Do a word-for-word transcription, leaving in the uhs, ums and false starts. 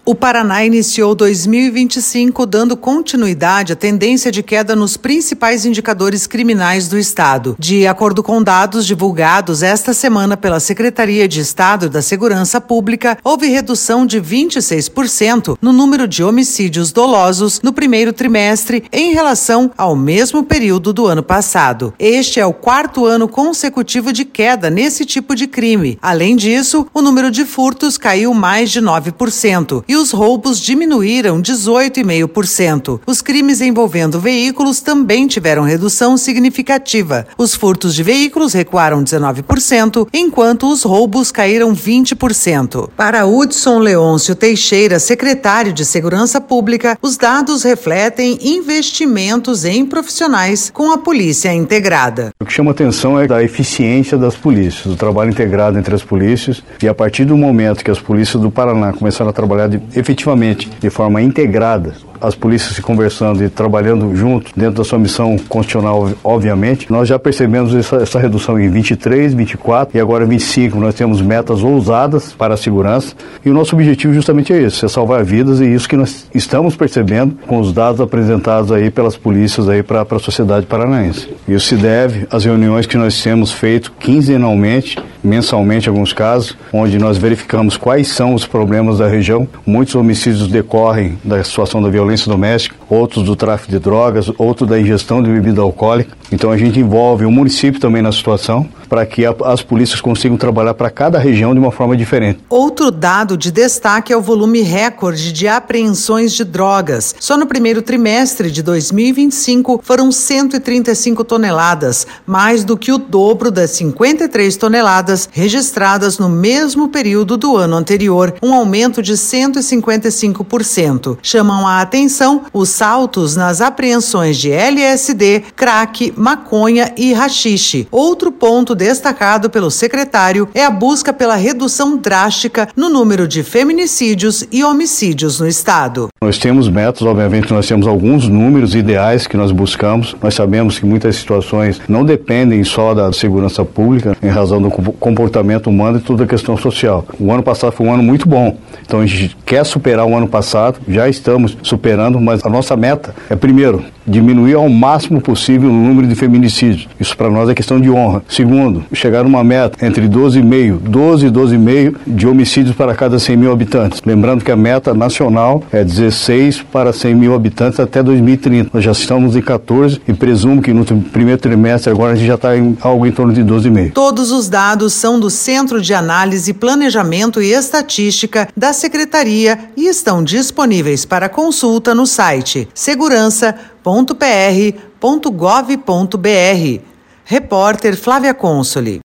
O Paraná iniciou dois mil e vinte e cinco dando continuidade à tendência de queda nos principais indicadores criminais do estado. De acordo com dados divulgados esta semana pela Secretaria de Estado da Segurança Pública, houve redução de vinte e seis por cento no número de homicídios dolosos no primeiro trimestre em relação ao mesmo período do ano passado. Este é o quarto ano consecutivo de queda nesse tipo de crime. Além disso, o número de furtos caiu mais de nove por cento. E os roubos diminuíram dezoito vírgula cinco por cento. Os crimes envolvendo veículos também tiveram redução significativa. Os furtos de veículos recuaram dezenove por cento, enquanto os roubos caíram vinte por cento. Para Hudson Leôncio Teixeira, secretário de Segurança Pública, os dados refletem investimentos em profissionais com a polícia integrada. O que chama atenção é a eficiência das polícias, o trabalho integrado entre as polícias, e a partir do momento que as polícias do Paraná começaram a trabalhar de, efetivamente, de forma integrada, as polícias se conversando e trabalhando junto dentro da sua missão constitucional, obviamente, nós já percebemos essa, essa redução em vinte e três, vinte e quatro e agora vinte e cinco. Nós temos metas ousadas para a segurança e o nosso objetivo justamente é esse, é salvar vidas, e isso que nós estamos percebendo com os dados apresentados aí pelas polícias aí para a sociedade paranaense. Isso se deve às reuniões que nós temos feito quinzenalmente, mensalmente em alguns casos, onde nós verificamos quais são os problemas da região. Muitos homicídios decorrem da situação da violência doméstica, outros do tráfico de drogas, outros da ingestão de bebida alcoólica. Então a gente envolve o município também na situação, para que a, as polícias consigam trabalhar para cada região de uma forma diferente. Outro dado de destaque é o volume recorde de apreensões de drogas. Só no primeiro trimestre de dois mil e vinte e cinco foram cento e trinta e cinco toneladas, mais do que o dobro das cinquenta e três toneladas registradas no mesmo período do ano anterior, um aumento de cento e cinquenta e cinco por cento. Chamam a atenção os saltos nas apreensões de L S D, crack, maconha e haxixe. Outro ponto destacado pelo secretário é a busca pela redução drástica no número de feminicídios e homicídios no estado. Nós temos metas, obviamente nós temos alguns números ideais que nós buscamos. Nós sabemos que muitas situações não dependem só da segurança pública, em razão do comportamento humano e toda a questão social. O ano passado foi um ano muito bom, então a gente quer superar o ano passado, já estamos superando, mas a nossa meta é, primeiro, diminuir ao máximo possível o número de feminicídios. Isso para nós é questão de honra. Segundo, chegar numa meta entre doze vírgula cinco, doze e doze vírgula cinco de homicídios para cada cem mil habitantes. Lembrando que a meta nacional é dezesseis para cem mil habitantes até dois mil e trinta. Nós já estamos em quatorze e presumo que no primeiro trimestre agora a gente já está em algo em torno de doze vírgula cinco. Todos os dados são do Centro de Análise, Planejamento e Estatística da Secretaria e estão disponíveis para consulta no site segurança ponto p r ponto gov ponto b r. Repórter Flávia Consoli.